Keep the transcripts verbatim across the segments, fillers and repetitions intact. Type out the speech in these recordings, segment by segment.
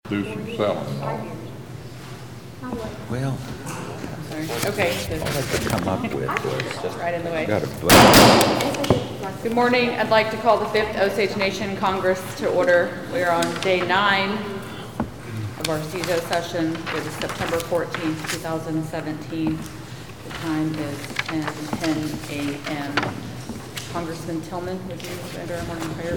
do some selling. Well, Sorry. Okay, all I could come up with was just, right in the way. got a blank. Good morning. I'd like to call the fifth Osage Nation Congress to order. We are on day nine of our C I S O session. It is September fourteenth, two thousand seventeen. The time is ten ten a m Congressman Tillman, would you render our morning prayer?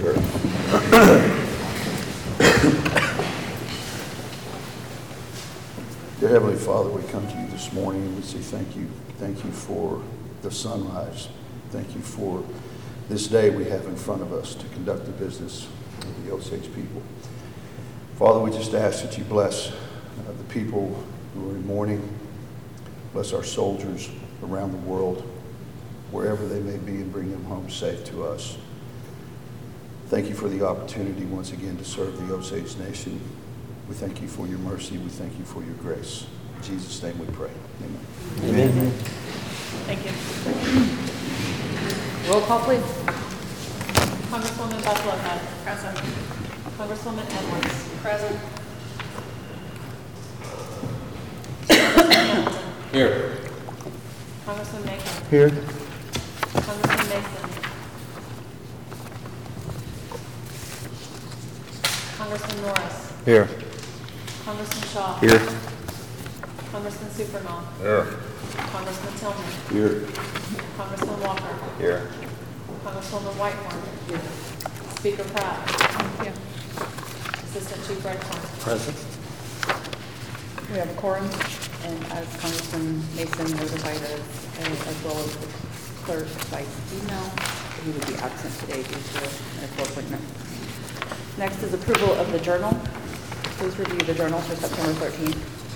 Dear Heavenly Father, we come to you this morning and we say thank you. Thank you for the sunrise. Thank you for this day we have in front of us to conduct the business of the Osage people. Father, we just ask that you bless uh, the people who are in mourning. Bless our soldiers around the world, wherever they may be, and bring them home safe to us. Thank you for the opportunity once again to serve the Osage Nation. We thank you for your mercy. We thank you for your grace. In Jesus' name we pray. Amen. Amen. Thank you. Roll call, please. Congresswoman Buffalo. Present. Congresswoman Edwards. Present. Here. Congressman Macon. Here. Congressman Mason. Congressman Norris. Here. Congressman Shaw. Here. Congressman Supernaw. Here. Congressman Tillman. Here. Congressman Walker. Here. Congresswoman Whitehorn. Here. Speaker Pratt. Yeah. Assistant Chief Redcorn. Present. We have a quorum, and as Congressman Mason notified us, uh, as well as the clerk by email, he would be absent today due to a medical appointment. Next is approval of the journal. Please review the journal for September thirteenth.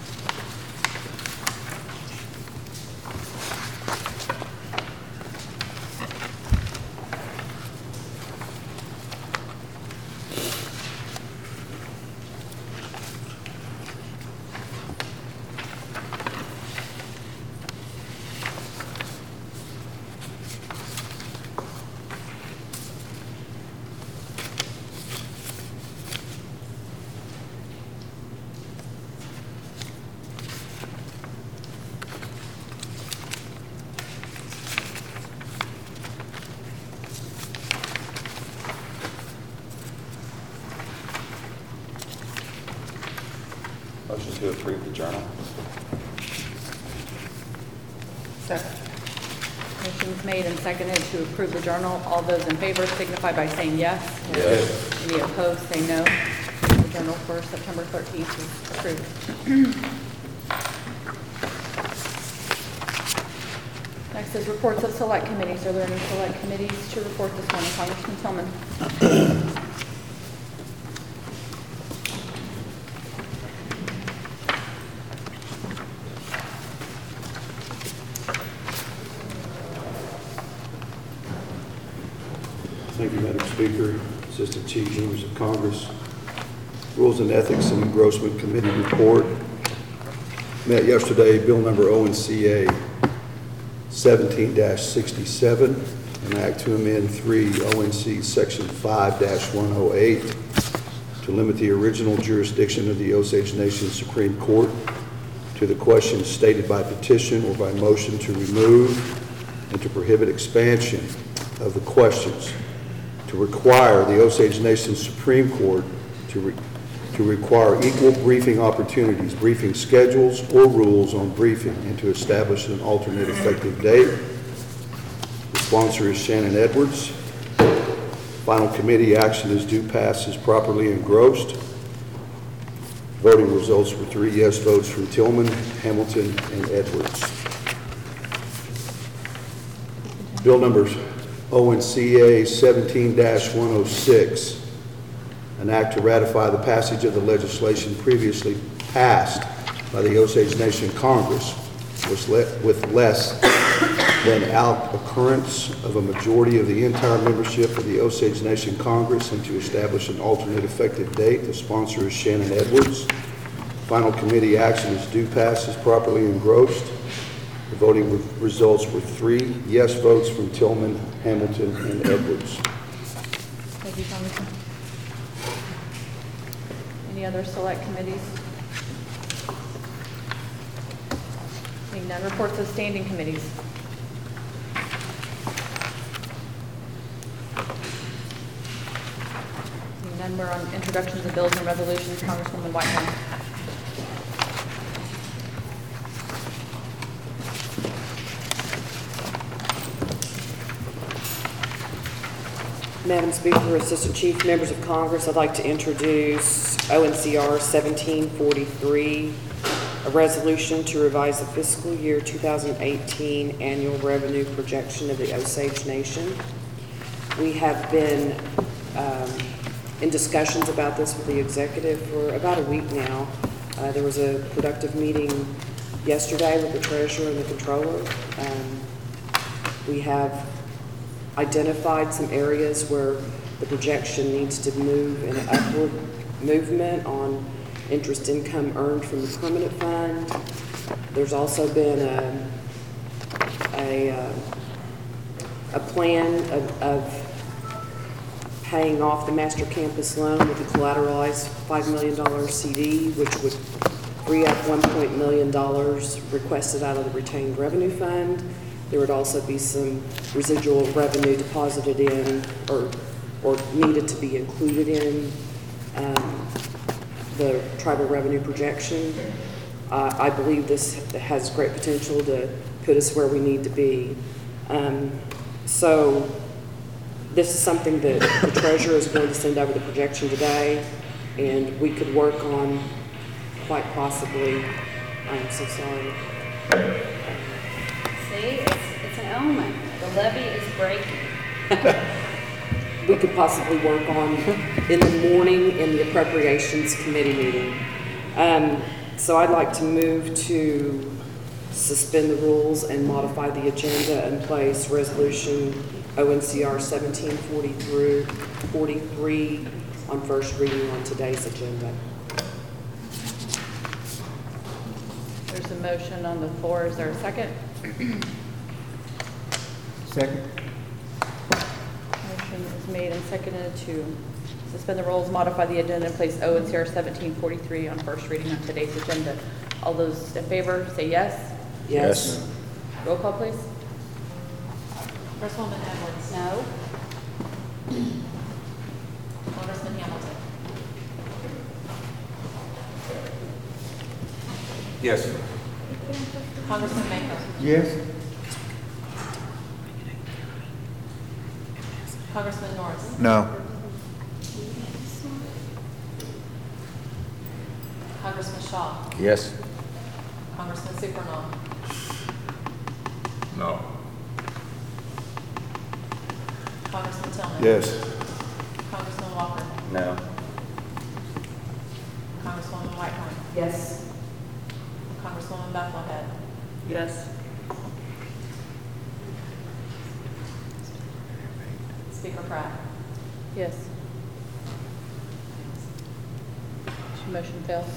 Motion to approve the journal. Second. Motion's made and seconded to approve the journal. All those in favor signify by saying yes. Yes. Any opposed, say no. The journal for September thirteenth is approved. Next is reports of select committees. Are there any select committees to report this morning? Congressman Tillman. Thank you, Madam Speaker, Assistant Chief, members of Congress. Rules and Ethics and Engrossment Committee report. Met yesterday, bill number O N C A seventeen sixty-seven, an act to amend three O N C section five one oh eight to limit the original jurisdiction of the Osage Nation Supreme Court to the questions stated by petition or by motion to remove and to prohibit expansion of the questions, to require the Osage Nation Supreme Court to, re to require equal briefing opportunities, briefing schedules, or rules on briefing, and to establish an alternate effective date. The sponsor is Shannon Edwards. Final committee action is due pass is properly engrossed. Voting results were three yes votes from Tillman, Hamilton, and Edwards. Bill numbers O N C A seventeen one oh six, an act to ratify the passage of the legislation previously passed by the Osage Nation Congress was le with less than out occurrence of a majority of the entire membership of the Osage Nation Congress and to establish an alternate effective date. The sponsor is Shannon Edwards. Final committee action is due pass is properly engrossed. The voting results were three yes votes from Tillman, Hamilton, and Edwards. Thank you, Congressman. Any other select committees? Seeing none, reports of standing committees. Seeing none, we're on introductions of bills and resolutions. Congresswoman Whitehorn. Madam Speaker, Assistant Chief, members of Congress, I'd like to introduce O N C R seventeen forty-three, a resolution to revise the fiscal year two thousand eighteen annual revenue projection of the Osage Nation. We have been um, in discussions about this with the executive for about a week now. Uh, there was a productive meeting yesterday with the treasurer and the controller. Um, we have identified some areas where the projection needs to move in an upward movement on interest income earned from the permanent fund. There's also been a, a, uh, a plan of, of paying off the master campus loan with a collateralized five million dollar C D, which would free up one point one million dollars requested out of the retained revenue fund. There would also be some residual revenue deposited in or, or needed to be included in um, the tribal revenue projection. Uh, I believe this has great potential to put us where we need to be. Um, so this is something that the treasurer is going to send over the projection today, and we could work on quite possibly. I'm so sorry. See, it's, it's an omen. The levee is breaking. We could possibly work on in the morning in the Appropriations Committee meeting. Um, so I'd like to move to suspend the rules and modify the agenda and place Resolution O N C R seventeen forty-three on first reading on today's agenda. There's a motion on the floor. Is there a second? Second. Motion is made and seconded to suspend the rules, modify the agenda, and place O N C R seventeen forty-three on first reading on today's agenda. All those in favor say yes. Yes. Roll call, please. Congresswoman Edwards. No. Congressman Hamilton. Yes. Congressman Maker. Yes. Congressman Norris. No. Congressman Shaw. Yes. Congressman Supernaw. No. Congressman Tillman. Yes. Congressman Walker. No. Congresswoman Whitehorn. Yes. Congresswoman Bucklehead. Yes. Speaker Pratt. Yes. Motion fails.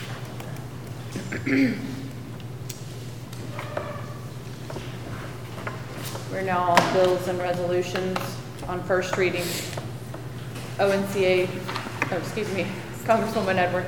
We're now on bills and resolutions on first reading. O N C A, oh, excuse me, Congresswoman Edwards.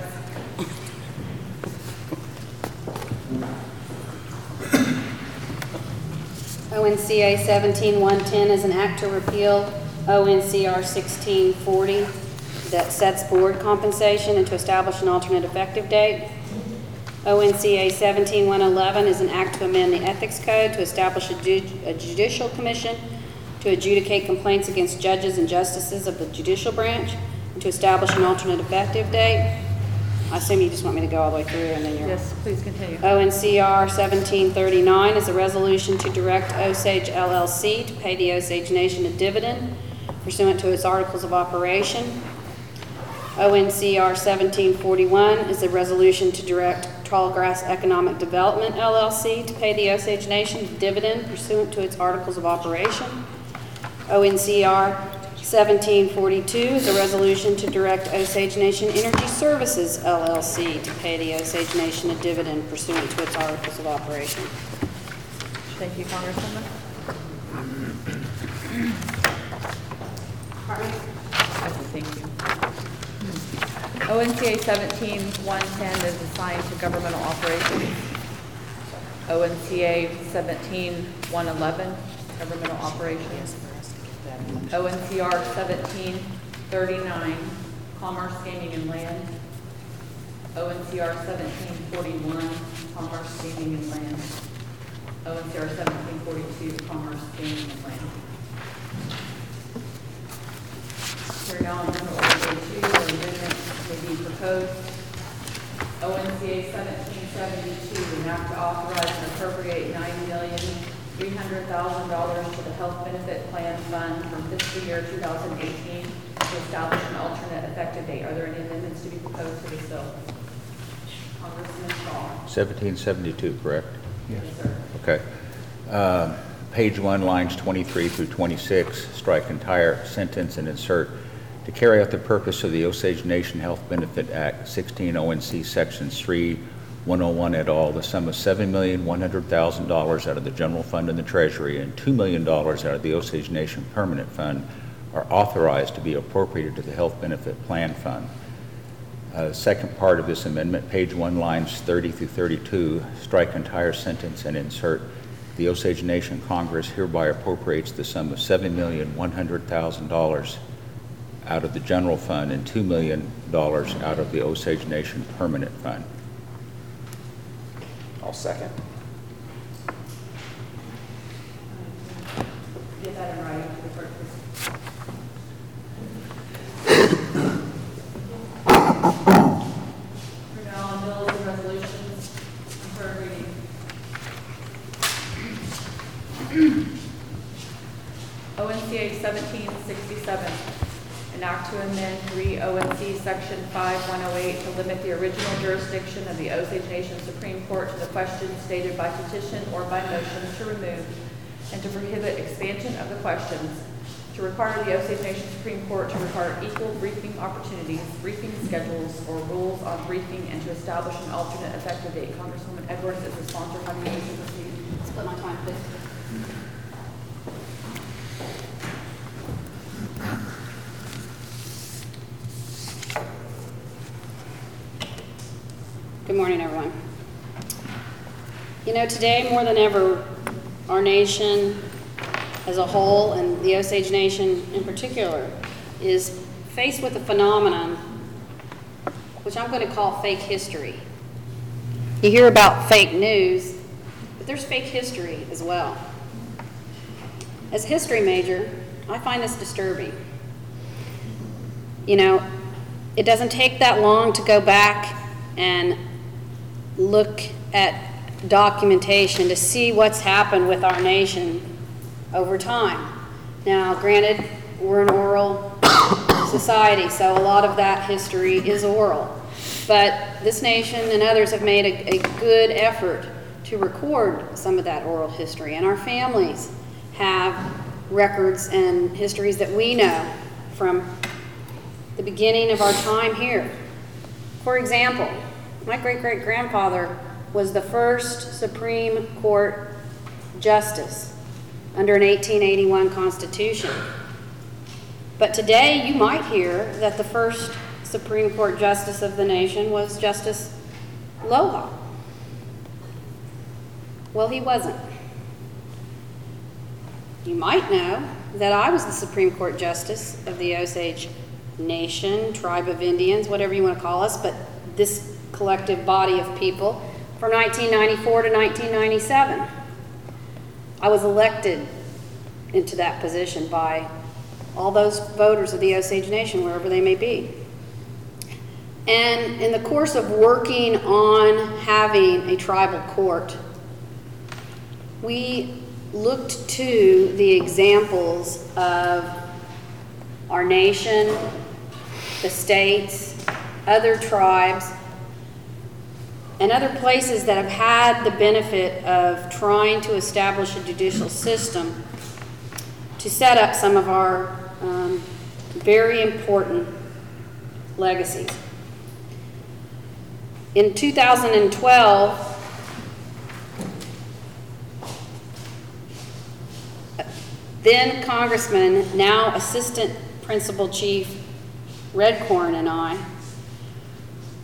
O N C A seventeen one ten is an act to repeal O N C R sixteen forty that sets board compensation and to establish an alternate effective date. O N C A seventeen one eleven is an act to amend the ethics code to establish a, ju a judicial commission to adjudicate complaints against judges and justices of the judicial branch and to establish an alternate effective date. I assume you just want me to go all the way through and then you're... Yes, please continue. O N C R seventeen thirty-nine is a resolution to direct Osage L L C to pay the Osage Nation a dividend pursuant to its articles of operation. O N C R seventeen forty-one is a resolution to direct Tallgrass Economic Development L L C to pay the Osage Nation a dividend pursuant to its articles of operation. O N C R seventeen forty-two is a resolution to direct Osage Nation Energy Services L L C to pay the Osage Nation a dividend pursuant to its articles of operation. Thank you, Congresswoman. I said thank you. O N C A seventeen one ten is assigned to governmental operations. O N C A seventeen one eleven, governmental operations. O N C R seventeen thirty-nine, commerce, gaming, and land. O N C R seventeen forty-one, commerce, gaming, and land. O N C R seventeen forty-two, commerce, gaming, and land. Here now on number order A two, where amendments may be proposed. O N C A seventeen seventy-two, enact to authorize and appropriate nine million three hundred thousand dollars to the Health Benefit Plan Fund from fiscal year two thousand eighteen to establish an alternate effective date. Are there any amendments to be proposed to this bill? Congressman Shaw. seventeen seventy-two, correct? Yes, sir. Okay. Um, Page one, lines twenty-three through twenty-six, strike entire sentence and insert, to carry out the purpose of the Osage Nation Health Benefit Act, sixteen O N C Sections three, one oh one et al., the sum of seven million one hundred thousand dollars out of the general fund in the Treasury and two million dollars out of the Osage Nation Permanent Fund are authorized to be appropriated to the Health Benefit Plan Fund. Uh, second part of this amendment, page one, lines thirty through thirty-two, strike entire sentence and insert, the Osage Nation Congress hereby appropriates the sum of seven million one hundred thousand dollars out of the general fund and two million dollars out of the Osage Nation Permanent Fund. I'll second. Get that in writing to the clerk, please. We're now on bills and resolutions and third reading. O N C A seventeen sixty-seven, enact to amend three O N C Section five one oh eight to limit the original jurisdiction of the Osage Nation Supreme Court to the questions stated by petition or by motion to remove, and to prohibit expansion of the questions, to require the Osage Nation Supreme Court to require equal briefing opportunities, briefing schedules, or rules on briefing, and to establish an alternate effective date. Congresswoman Edwards is the sponsor. How do you wish to proceed? Split my time, please. Good morning, everyone. You know, today more than ever, our nation as a whole, and the Osage Nation in particular, is faced with a phenomenon which I'm going to call fake history. You hear about fake news, but there's fake history as well. As a history major, I find this disturbing. You know, it doesn't take that long to go back and look at documentation to see what's happened with our nation over time. Now, granted, we're an oral society, so a lot of that history is oral. But this nation and others have made a, a good effort to record some of that oral history, and our families have records and histories that we know from the beginning of our time here. For example, my great-great-grandfather was the first Supreme Court justice under an eighteen eighty-one Constitution. But today you might hear that the first Supreme Court justice of the nation was Justice Loha. Well, he wasn't. You might know that I was the Supreme Court justice of the Osage Nation, tribe of Indians, whatever you want to call us, but this collective body of people from nineteen ninety-four to nineteen ninety-seven. I was elected into that position by all those voters of the Osage Nation, wherever they may be. And in the course of working on having a tribal court, we looked to the examples of our nation, the states, other tribes, and other places that have had the benefit of trying to establish a judicial system to set up some of our um, very important legacies. In two thousand twelve, then Congressman, now Assistant Principal Chief Redcorn, and I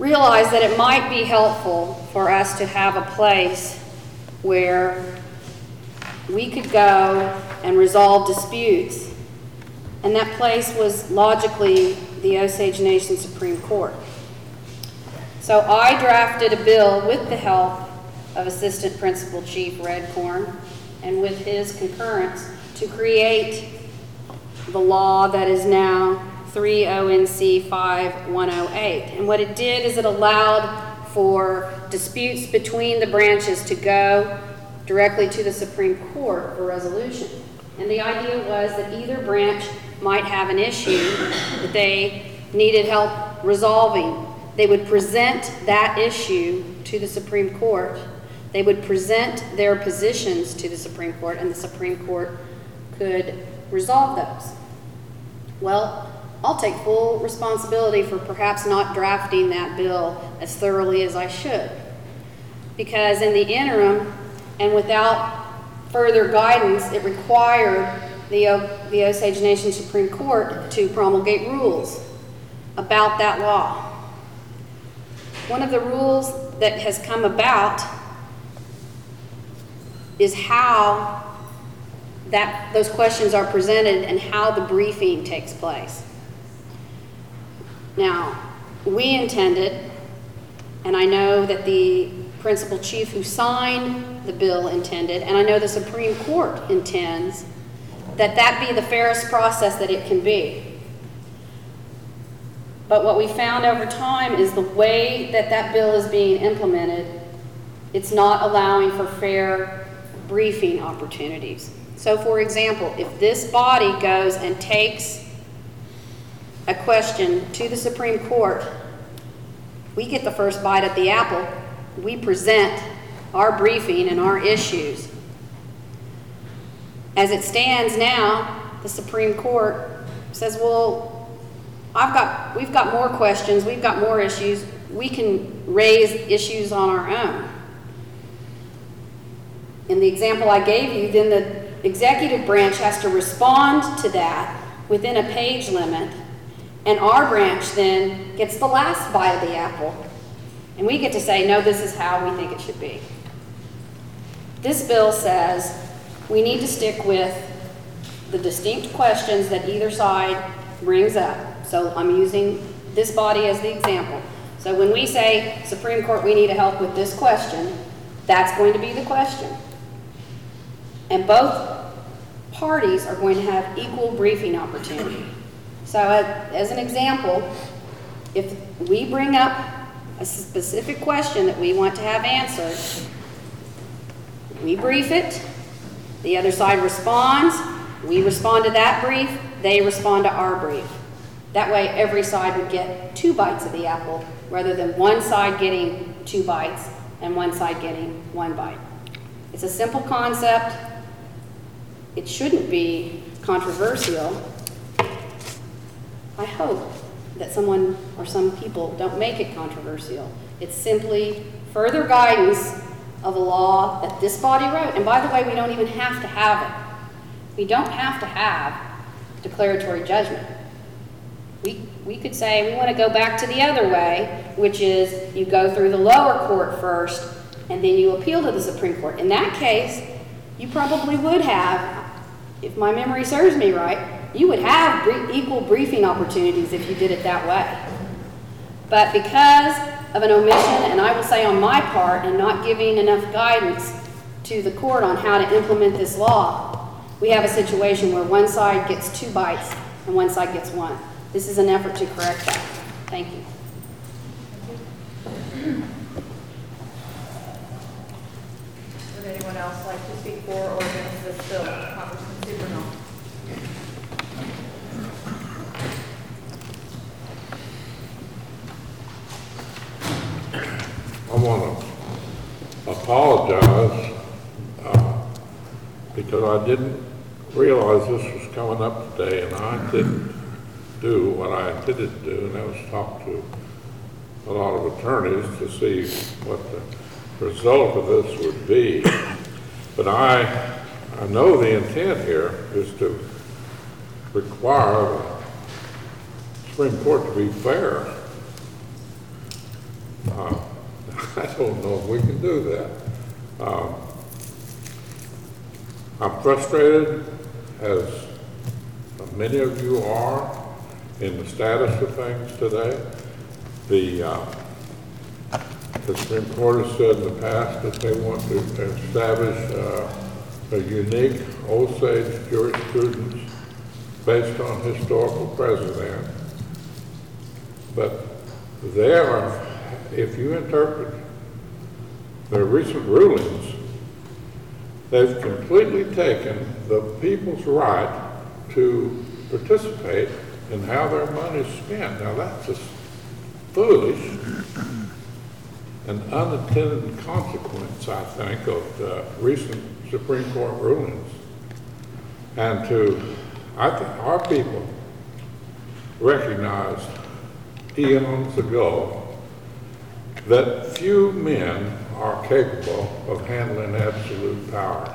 realized that it might be helpful for us to have a place where we could go and resolve disputes. And that place was logically the Osage Nation Supreme Court. So I drafted a bill with the help of Assistant Principal Chief Redcorn and with his concurrence to create the law that is now three O N C five one oh eight. And what it did is it allowed for disputes between the branches to go directly to the Supreme Court for resolution. And the idea was that either branch might have an issue that they needed help resolving. They would present that issue to the Supreme Court. They would present their positions to the Supreme Court, and the Supreme Court could resolve those. Well, I'll take full responsibility for perhaps not drafting that bill as thoroughly as I should. Because in the interim, and without further guidance, it required the, o the Osage Nation Supreme Court to promulgate rules about that law. One of the rules that has come about is how that those questions are presented and how the briefing takes place. Now, we intended, and I know that the principal chief who signed the bill intended, and I know the Supreme Court intends, that that be the fairest process that it can be. But what we found over time is the way that that bill is being implemented, it's not allowing for fair briefing opportunities. So for example, if this body goes and takes a question to the Supreme Court, we get the first bite at the apple. We present our briefing and our issues. As it stands now, the Supreme Court says, well, I've got, we've got more questions, we've got more issues, we can raise issues on our own. In the example I gave you, then the executive branch has to respond to that within a page limit, and our branch then gets the last bite of the apple, and we get to say, no, this is how we think it should be. This bill says we need to stick with the distinct questions that either side brings up. So I'm using this body as the example. So when we say, Supreme Court, we need help with this question, that's going to be the question. And both parties are going to have equal briefing opportunity. So uh, as an example, if we bring up a specific question that we want to have answered, we brief it, the other side responds, we respond to that brief, they respond to our brief. That way every side would get two bites of the apple rather than one side getting two bites and one side getting one bite. It's a simple concept. It shouldn't be controversial. I hope that someone or some people don't make it controversial. It's simply further guidance of a law that this body wrote. And by the way, we don't even have to have it. We don't have to have declaratory judgment. We, we could say we want to go back to the other way, which is you go through the lower court first and then you appeal to the Supreme Court. In that case, you probably would have, if my memory serves me right, you would have br- equal briefing opportunities if you did it that way. But because of an omission, and I will say on my part, and not giving enough guidance to the court on how to implement this law, we have a situation where one side gets two bites and one side gets one. This is an effort to correct that. Thank you. Would anyone else like to speak for or against this bill? Congressman Supernault. I want to apologize uh, because I didn't realize this was coming up today, and I didn't do what I intended to do, and that was talk to a lot of attorneys to see what the result of this would be. But I, I know the intent here is to require the Supreme Court to be fair. Uh, I don't know if we can do that. Um, I'm frustrated, as many of you are, in the status of things today. The, uh, the Supreme Court has said in the past that they want to establish uh, a unique Osage jurisprudence based on historical precedent. But there, if you interpret their recent rulings, they've completely taken the people's right to participate in how their money is spent. Now that's just foolish and unintended consequence, I think, of the recent Supreme Court rulings. And to, I think our people recognized eons ago that few men are capable of handling absolute power.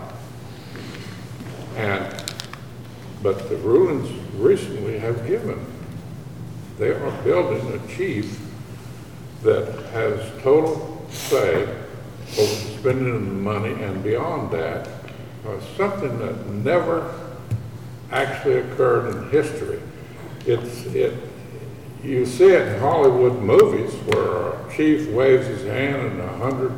And, but the rulings recently have given, they are building a chief that has total say over spending the money, and beyond that, uh, something that never actually occurred in history. It's, it, you see it in Hollywood movies where a chief waves his hand and a hundred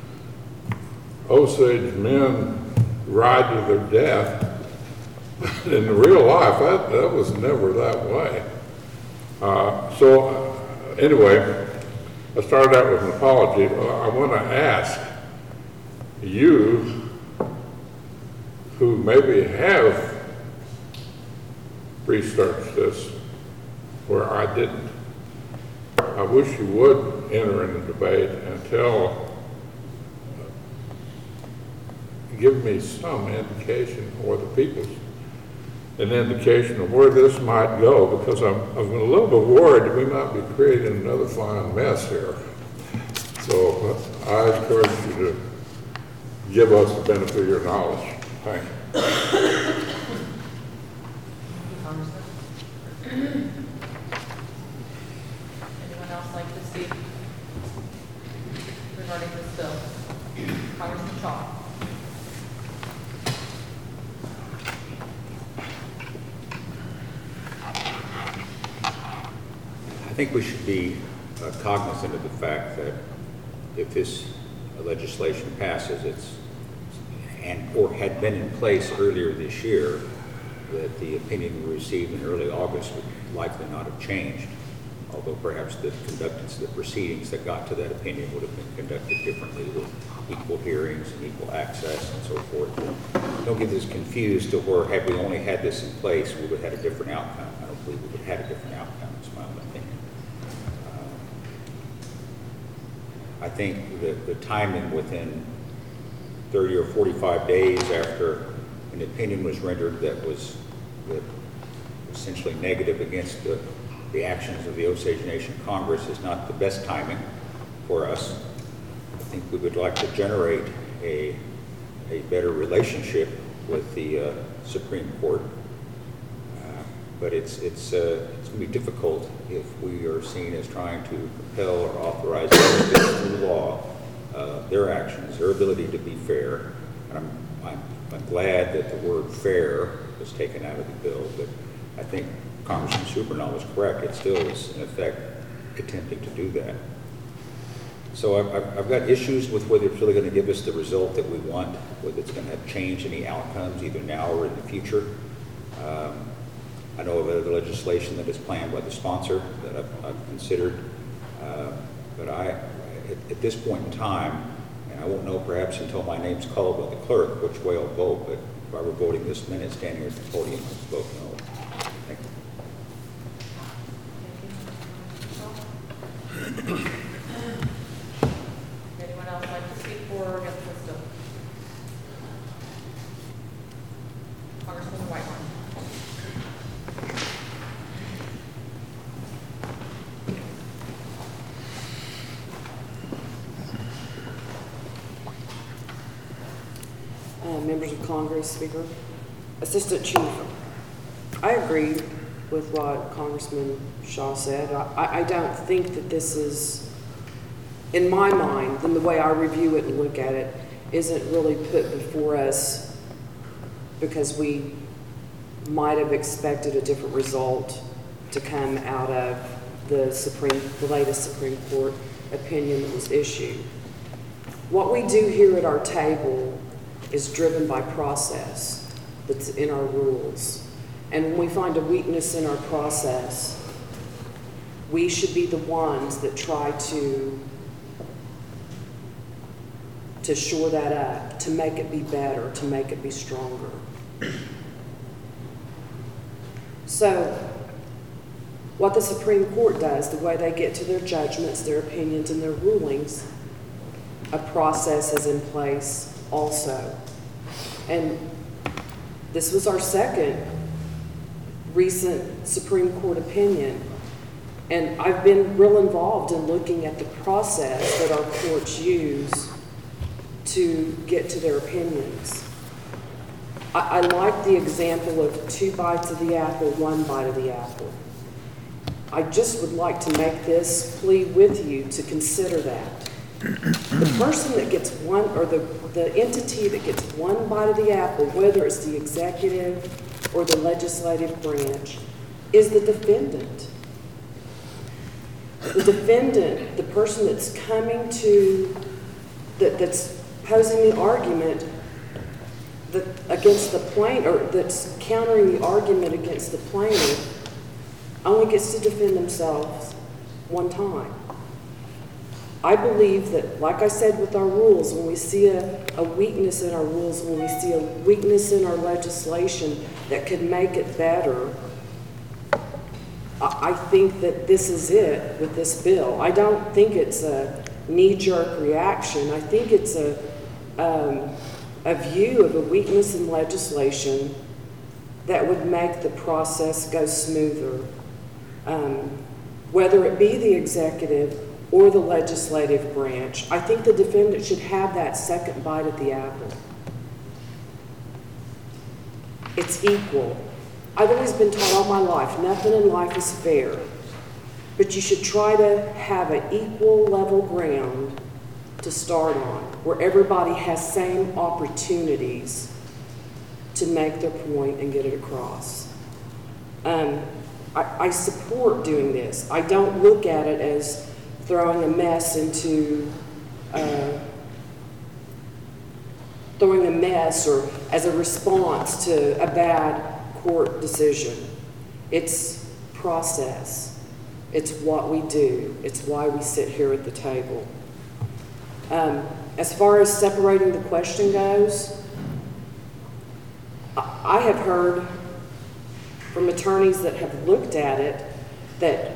Osage men ride to their death. In real life, that, that was never that way. Uh, so, uh, anyway, I started out with an apology. I want to ask you, who maybe have researched this where I didn't, I wish you would enter in the debate and tell, give me some indication, or the people's an indication of where this might go, because I'm, I'm a little bit worried that we might be creating another fine mess here. So uh, I encourage you to give us the benefit of your knowledge. Thank you. Anyone else like to speak regarding this bill? Congressman Shaw. I think we should be uh, cognizant of the fact that if this legislation passes, it's, and or had been in place earlier this year, that the opinion we received in early August would likely not have changed, although perhaps the conductance of the proceedings that got to that opinion would have been conducted differently with equal hearings and equal access and so forth. Don't get this confused to where, had we only had this in place, we would have had a different outcome. I don't believe we would have had a different outcome, is my own opinion. I think that the timing within thirty or forty-five days after an opinion was rendered that was that essentially negative against the, the actions of the Osage Nation Congress is not the best timing for us. I think we would like to generate a, a better relationship with the uh, Supreme Court. Uh, but it's, it's, uh, it's going to be difficult if we are seen as trying to compel or authorize through law uh, their actions, their ability to be fair. And I'm, I'm, I'm glad that the word fair was taken out of the bill, but I think Congressman Supernall is correct. It still is, in effect, attempting to do that. So I've, I've got issues with whether it's really going to give us the result that we want, whether it's going to change any outcomes either now or in the future. Um, I know of other legislation that is planned by the sponsor that I've, I've considered, uh, but I, at, at this point in time, and I won't know perhaps until my name's called by the clerk which way I'll vote, but if I were voting this minute standing here at the podium, I'd vote no. Thank you. Anyone else like to speak for or against this bill? Congressman Whitehorn. Uh, members of Congress, Speaker, Assistant Chief, I agree with what Congressman Shaw said. I, I don't think that this is in my mind, then the way I review it and look at it, isn't really put before us because we might have expected a different result to come out of the Supreme, the latest Supreme Court opinion that was issued. What we do here at our table is driven by process that's in our rules. And when we find a weakness in our process, we should be the ones that try to, to shore that up, to make it be better, to make it be stronger. So, what the Supreme Court does, the way they get to their judgments, their opinions, and their rulings, a process is in place also. And this was our second recent Supreme Court opinion. And I've been real involved in looking at the process that our courts use to get to their opinions. I, I like the example of two bites of the apple, one bite of the apple. I just would like to make this plea with you to consider that. The person that gets one, or the, the entity that gets one bite of the apple, whether it's the executive or the legislative branch, is the defendant. The defendant, the person that's coming to, that, that's posing the argument that, against the plaintiff, or that's countering the argument against the plaintiff, only gets to defend themselves one time. I believe that, like I said with our rules, when we see a, a weakness in our rules, when we see a weakness in our legislation that could make it better, I, I think that this is it with this bill. I don't think it's a knee-jerk reaction. I think it's a, um, a view of a weakness in legislation that would make the process go smoother. Um, whether it be the executive or the legislative branch, I think the defendant should have that second bite at the apple. It's equal. I've always been taught all my life, nothing in life is fair, but you should try to have an equal level ground to start on, where everybody has same opportunities to make their point and get it across. Um, I, I support doing this. I don't look at it as throwing a mess into, uh, throwing a mess or as a response to a bad court decision. It's process. It's what we do. It's why we sit here at the table. Um, as far as separating the question goes, I, I have heard from attorneys that have looked at it that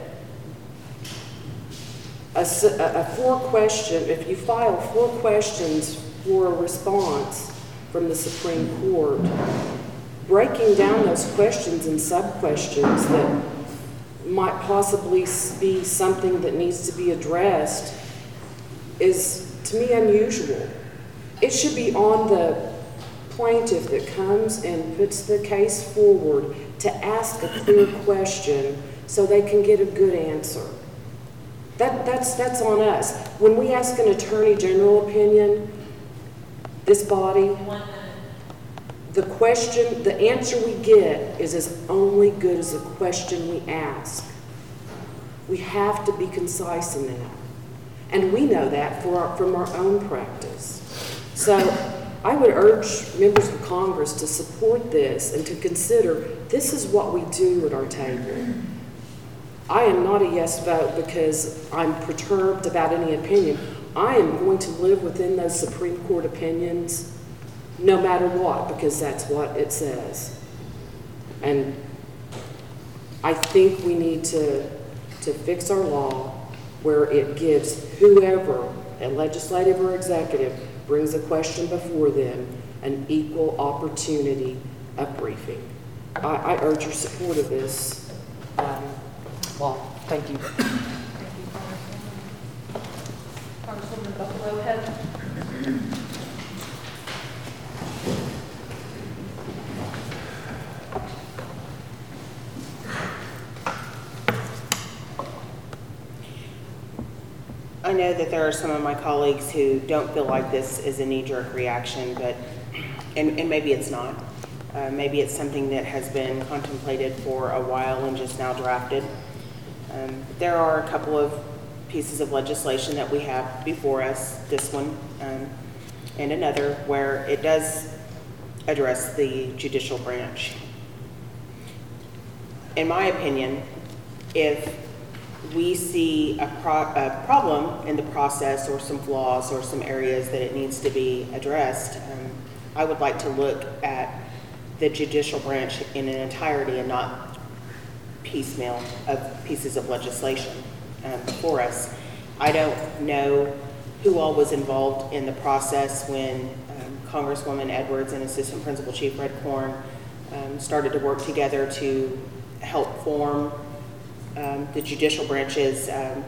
a, a four question, if you file four questions for a response from the Supreme Court, breaking down those questions in sub-questions that might possibly be something that needs to be addressed is, to me, unusual. It should be on the plaintiff that comes and puts the case forward to ask a clear question so they can get a good answer. That, that's, that's on us. When we ask an attorney general opinion, this body, the question, the answer we get is as only good as the question we ask. We have to be concise in that. And we know that for our, from our own practice. So I would urge members of Congress to support this and to consider this is what we do at our table. I am not a yes vote because I'm perturbed about any opinion. I am going to live within those Supreme Court opinions no matter what, because that's what it says. And I think we need to, to fix our law where it gives whoever, a legislative or executive, brings a question before them an equal opportunity of briefing. I, I urge your support of this um, law. Thank you. Thank you, Congresswoman. Congresswoman Buffalo Head. I know that there are some of my colleagues who don't feel like this is a knee-jerk reaction, but, and, and maybe it's not. Uh, maybe it's something that has been contemplated for a while and just now drafted. Um, there are a couple of pieces of legislation that we have before us, this one um, and another, where it does address the judicial branch. In my opinion, if we see a, pro a problem in the process or some flaws or some areas that it needs to be addressed, um, I would like to look at the judicial branch in an entirety and not piecemeal of pieces of legislation uh, before us. I don't know who all was involved in the process when um, Congresswoman Edwards and Assistant Principal Chief Redcorn um, started to work together to help form um, the judicial branch's um,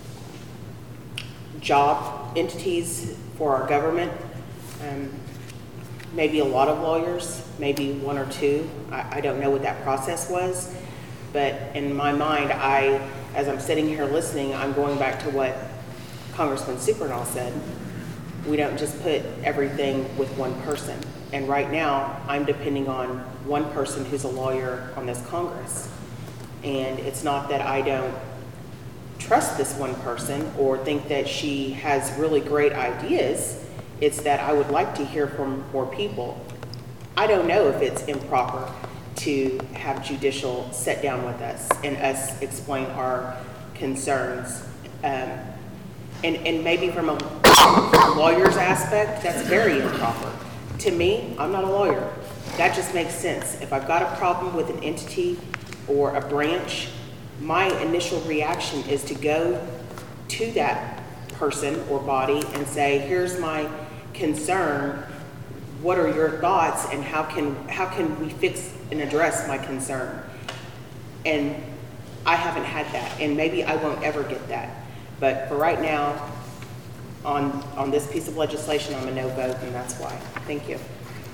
job entities for our government. Um, maybe a lot of lawyers, maybe one or two. I, I don't know what that process was. But in my mind, I, as I'm sitting here listening, I'm going back to what Congressman Supernall said. We don't just put everything with one person. And right now, I'm depending on one person who's a lawyer on this Congress. And it's not that I don't trust this one person or think that she has really great ideas. It's that I would like to hear from more people. I don't know if it's improper to have judicial sit down with us and us explain our concerns. Um, and, and maybe from a lawyer's aspect, that's very improper. To me, I'm not a lawyer. That just makes sense. If I've got a problem with an entity or a branch, my initial reaction is to go to that person or body and say, here's my concern. What are your thoughts, and how can how can we fix and address my concern? And I haven't had that, and maybe I won't ever get that. But for right now, on on this piece of legislation, I'm a no vote, and that's why. Thank you.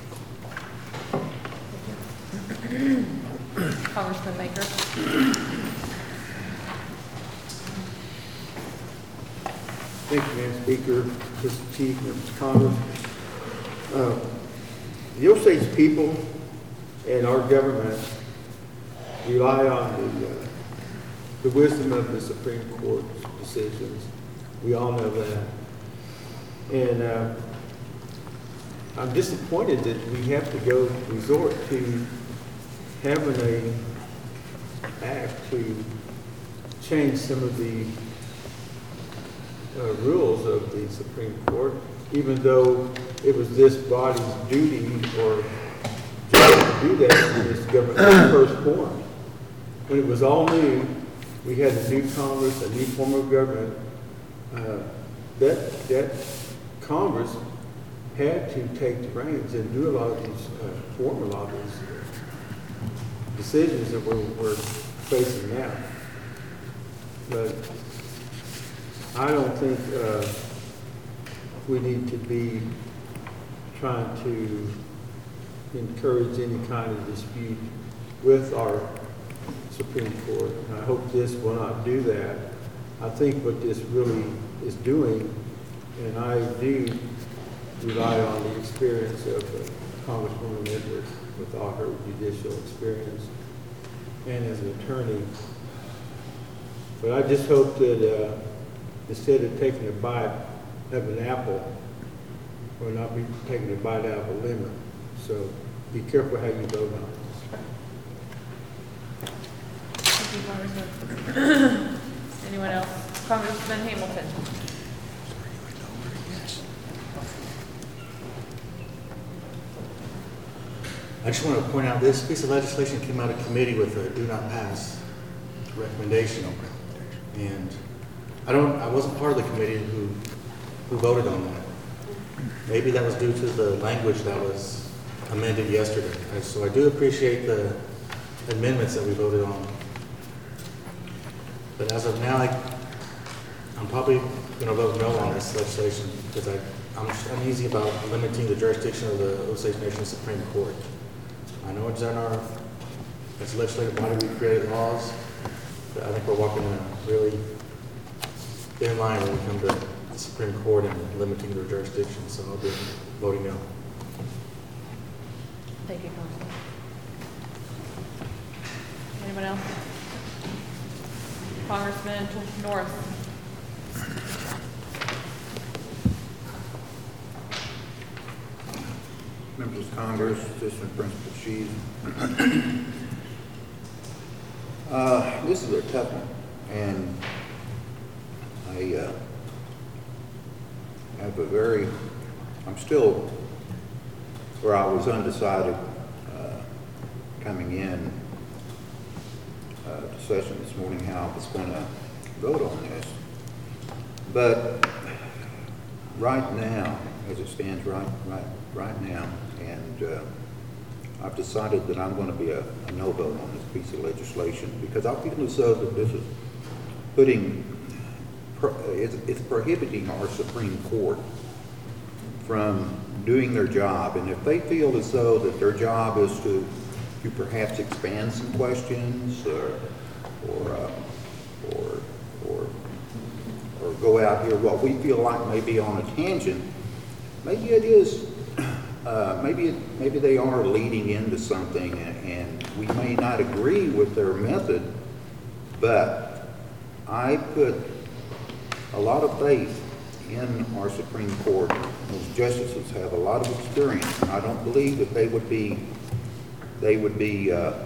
Congressman Baker. Thank you, Madam Speaker, Mister Chief, members of Congress. Uh, the Osage people and our government rely on the, uh, the wisdom of the Supreme Court's decisions. We all know that. And uh, I'm disappointed that we have to go resort to having a act to change some of the uh, rules of the Supreme Court, even though it was this body's duty or job to do that when this government was first formed. When it was all new, we had a new Congress, a new form of government. Uh, that that Congress had to take the reins and do a lot of these, uh, form a lot of these uh, decisions that we're, we're facing now. But I don't think uh, we need to be trying to encourage any kind of dispute with our Supreme Court. And I hope this will not do that. I think what this really is doing, and I do rely on the experience of uh, Congresswoman Edwards with all her judicial experience and as an attorney. But I just hope that uh, instead of taking a bite of an apple, we'll not be taking a bite out of a lemon. So be careful how you vote on this. Thank you, Congressman. Anyone else? Congressman Hamilton. I just want to point out this piece of legislation came out of committee with a do not pass recommendation. And I don't, I wasn't part of the committee who, who voted on that. Maybe that was due to the language that was amended yesterday. And so I do appreciate the amendments that we voted on. But as of now, I, I'm probably going to vote no on this legislation because I, I'm uneasy about limiting the jurisdiction of the Osage Nation Supreme Court. I know it's in our, as a legislative body, we created laws, but I think we're walking a really thin line when we come to the Supreme Court and limiting their jurisdiction, so I'll be voting no. Thank you, Councilman. Anyone else? Congressman Norris. Members of Congress, Assistant Principal Chief. uh, this is a tough one, and I uh, have a very, I'm still where I was undecided uh, coming in uh, to session this morning how I was going to vote on this. But right now, as it stands right, right, right now, and uh, I've decided that I'm going to be a, a no vote on this piece of legislation because I feel as though that this is putting, pro, it's, it's prohibiting our Supreme Court from doing their job. And if they feel as though that their job is to, to perhaps expand some questions or, or, uh, or, or, or go out here, what we feel like may be on a tangent, maybe it is, uh, maybe it, maybe they are leading into something, and, and we may not agree with their method, but I put a lot of faith in our Supreme Court. Those justices have a lot of experience, and I don't believe that they would be they would be uh,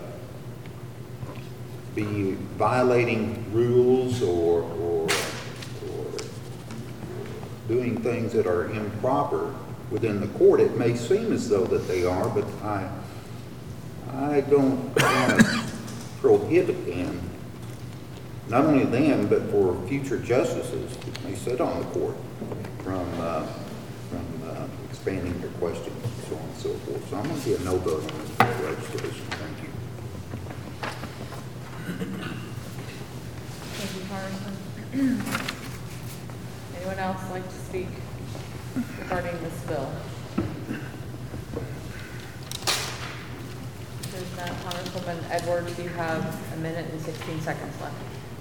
be violating rules or, or or doing things that are improper within the court. It may seem as though that they are, but I I don't want to prohibit them, not only them, but for future justices that may sit on the court from uh, from uh, expanding their questions and so on and so forth. So I'm going to be a no vote on this legislation. Thank you. Thank you, Congressman. Anyone else like to speak regarding this bill? There's not. Congresswoman Edwards, you have a minute and sixteen seconds left.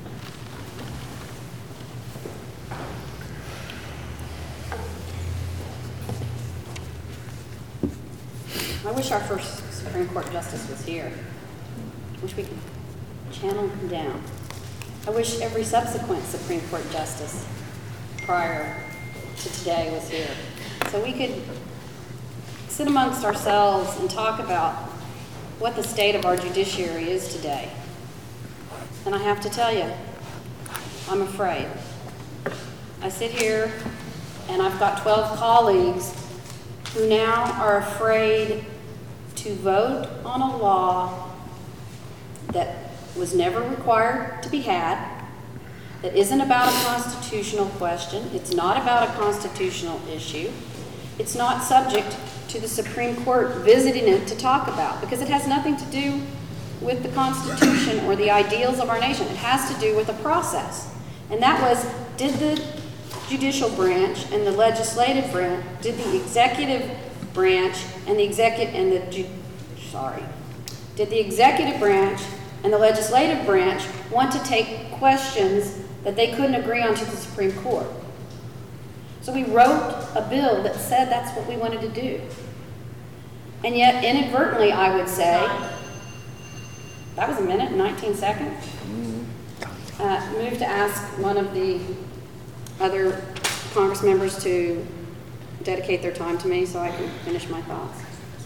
I wish our first Supreme Court justice was here. I wish we could channel him down. I wish every subsequent Supreme Court justice prior to today was here. So we could sit amongst ourselves and talk about what the state of our judiciary is today. And I have to tell you, I'm afraid. I sit here and I've got twelve colleagues who now are afraid to vote on a law that was never required to be had, that isn't about a constitutional question, it's not about a constitutional issue, it's not subject to the Supreme Court visiting it to talk about, because it has nothing to do with the Constitution or the ideals of our nation. It has to do with a process. And that was, did the judicial branch and the legislative branch, did the executive branch and the executive and the ju- sorry, did the executive branch and the legislative branch want to take questions that they couldn't agree on to the Supreme Court? So we wrote a bill that said that's what we wanted to do. And yet, inadvertently, I would say, that was a minute and nineteen seconds. Uh, move to ask one of the other Congress members to dedicate their time to me so I can finish my thoughts.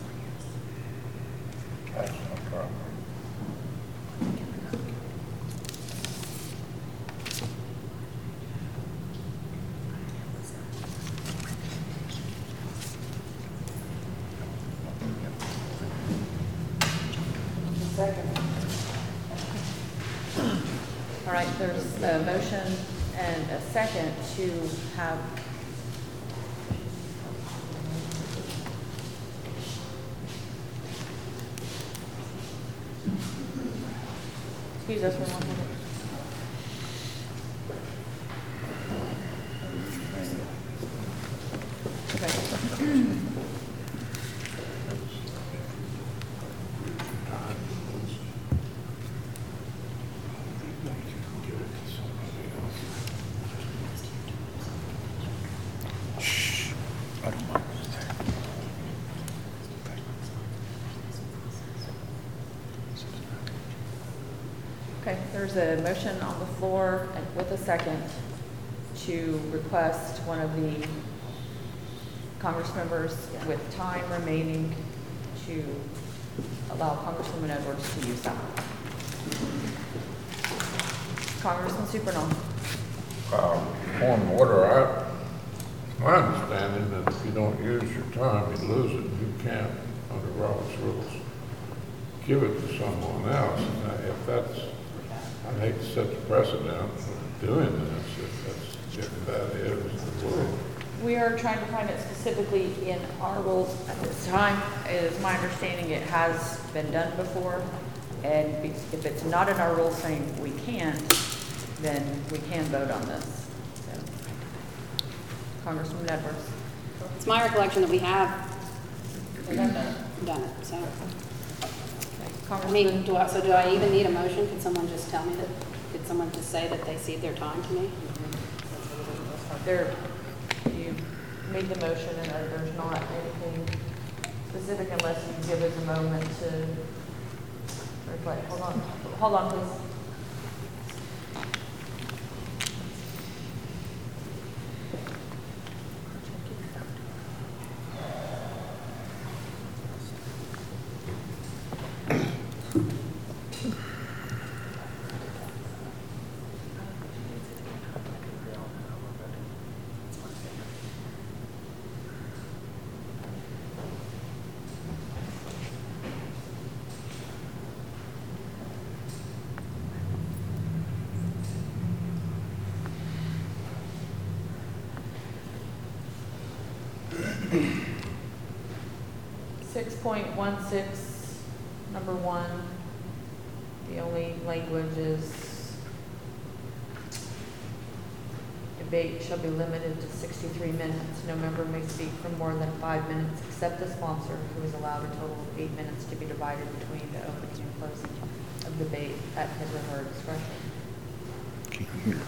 All right, there's a motion and a second to have excuse us for one minute. Okay. Okay, there's a motion on the floor and with a second to request one of the Congress members with time remaining to allow Congresswoman Edwards to use that. Congressman Supernall. Uh, Point of order, I, my understanding that if you don't use your time, you lose it. You can't, under Robert's rules, give it to someone else. And if that's, I hate to set the precedent for doing this, if that's, if that is the rule. We are trying to find it specifically in our rules at this time. It is my understanding it has been done before. And be- if it's not in our rules saying we can't, then we can vote on this. So, Congresswoman Edwards. It's my recollection that we have Is that done? done it, so. Okay. I mean, Congressman, do I, so do I even need a motion? Could someone just tell me that, could someone just say that they cede their time to me? there, you made the motion and there's not anything specific unless you give us a moment to reflect. Hold on, hold on, please. Six point one six, number one, the only language is debate shall be limited to sixty-three minutes. No member may speak for more than five minutes except the sponsor, who is allowed a total of eight minutes to be divided between the opening and closing of debate at his or her discretion.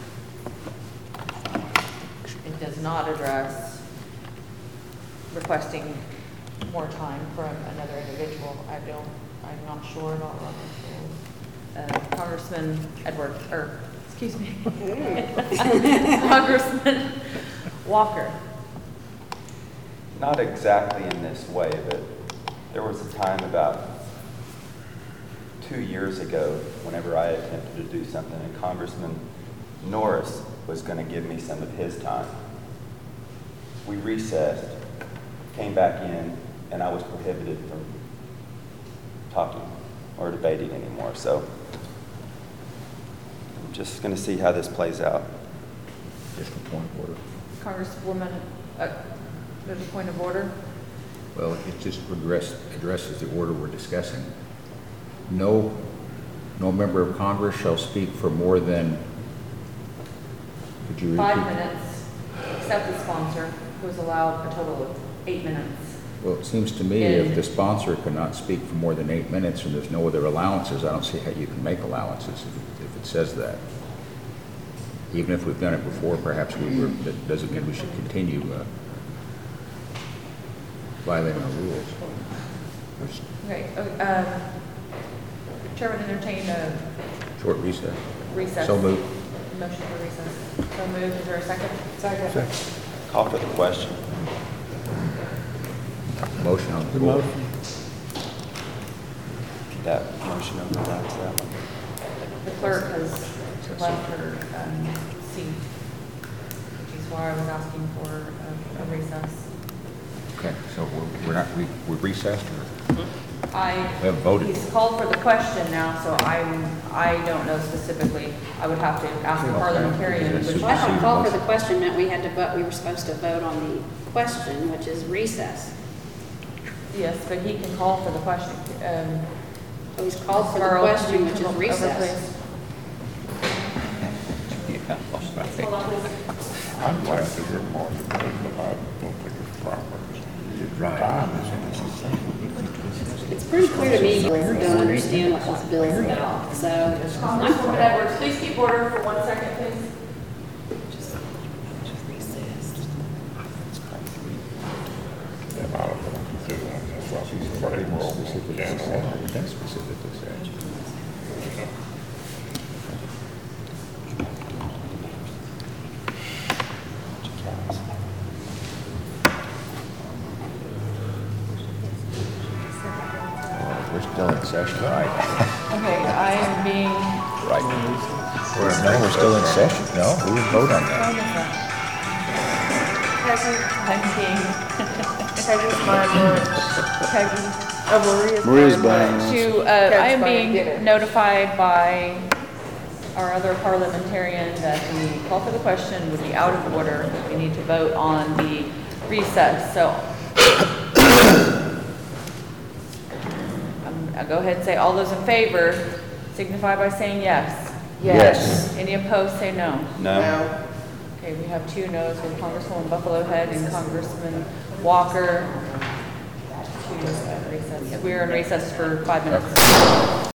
It does not address requesting more time from another individual. I don't, I'm not sure about Robert's rules. Uh, Congressman Edwards, or, excuse me. Congressman Walker. Not exactly in this way, but there was a time about two years ago whenever I attempted to do something, and Congressman Norris was going to give me some of his time. We recessed, came back in, and I was prohibited from talking or debating anymore. So I'm just going to see how this plays out. Just a point of order. Congresswoman, uh, there's a point of order. Well, it just address, addresses the order we're discussing. No, no member of Congress shall speak for more than, could you repeat? Five minutes, except the sponsor, who is allowed a total of eight minutes. Well, it seems to me And- if the sponsor cannot speak for more than eight minutes and there's no other allowances, I don't see how you can make allowances if it, if it says that. Even if we've done it before, perhaps we were, that doesn't mean we should continue uh, violating our rules. There's Okay, uh, um, Chair would entertain a short recess. recess. So moved. Motion for recess. So moved, is there a second? Second. Call for the question. Motion on the floor. That motion overrides that one. The clerk has left her um, seat, which is why I was asking for a a recess. Okay, so we're, we're not, we, we're recessed or? I, We haven't voted. he's called for the question now, so I'm, I don't know specifically. I would have to ask the parliamentarian, which Well, I thought call for the question meant we had to vote, we were supposed to vote on the question, which is recess. yes, but he can call for the question. Um, So he's called for the Carl, could question, you which come is over, recess. please? Yeah, all right. Hold on, please. I'm glad to hear more debate, but I don't think it's proper. Time is necessary. It's pretty clear to me you don't understand what this bill is about, so. Congresswoman Edwards, please keep order for one second, please. The amount of them to do, and that's why she's afraid we're all Specifically going said, to it does specifically say. Still in session. Right. Okay, I am being, Right. We're, no, we're still in session. No, we didn't vote on that. I'm being, Peggy's buying lunch. Peggy, Oh, Maria's. Maria's buying buying lunch. to, uh, I Peg's am buying dinner. being notified by our other parliamentarian that the call for the question would be out of order. We need to vote on the recess, so. Um, I'll go ahead and say, all those in favor signify by saying yes. Yes. Any opposed, say no. No? Okay, we have two noes with Congresswoman Buffalo Head and Congressman Walker. To uh, recess. We are in recess for five minutes.